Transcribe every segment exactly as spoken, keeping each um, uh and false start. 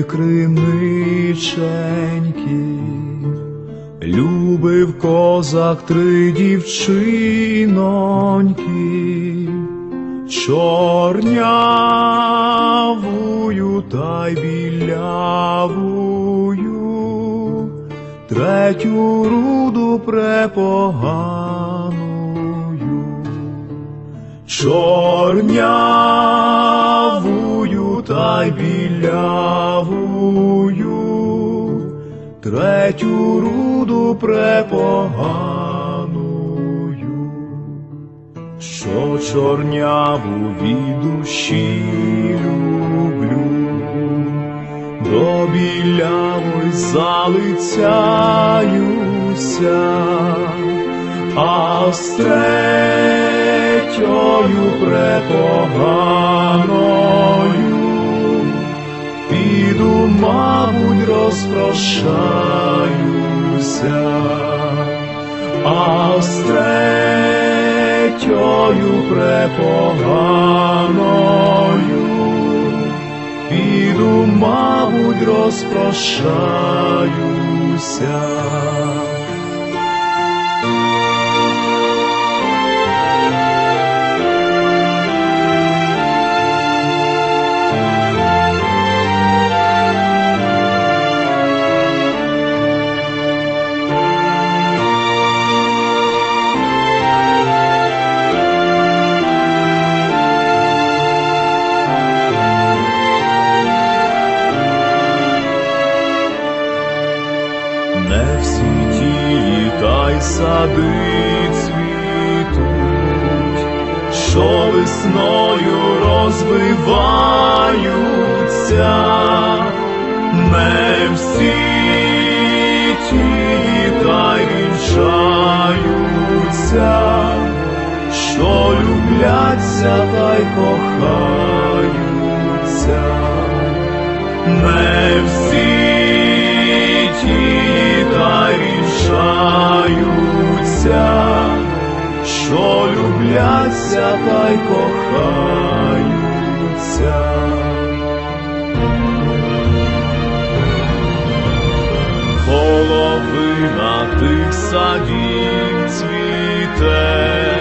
криниченьки, любив козак три дівчиноньки, чорнявую та й білявую, третю руду препоганою. Чорнявую та й білявую, третю руду препоганою. Що чорняву від душі люблю, до білявої залицяюся, а з третьою препоганою піду, мабуть, розпрощаюся, а з третьою препоганою піду, мабуть, розпрощаюся. Не всі тії та й сади цвітуть, що весною розвиваються, не всі тії та й вінчаються, що любляться та й кохаються, не всі тії та й вінчаються, що любляться та й кохаються. Половина тих садів цвіте,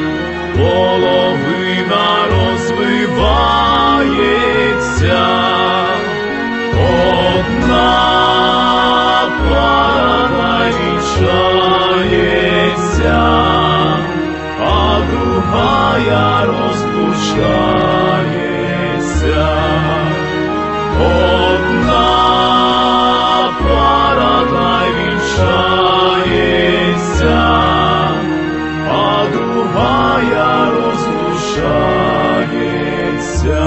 половина розвивається, одна пара вінчається, а другая розлучається. Одна пара та й вінчається, а другая розлучається.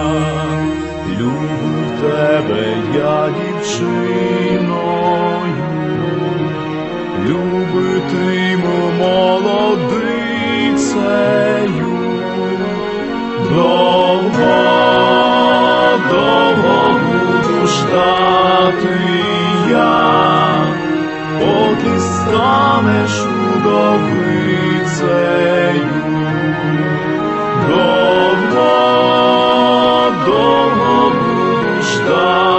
Люблю тебе я дівчиною, любитиму молодицею, довго, довго буду ждати я, поки станеш удовицею. Довго, довго буду ждати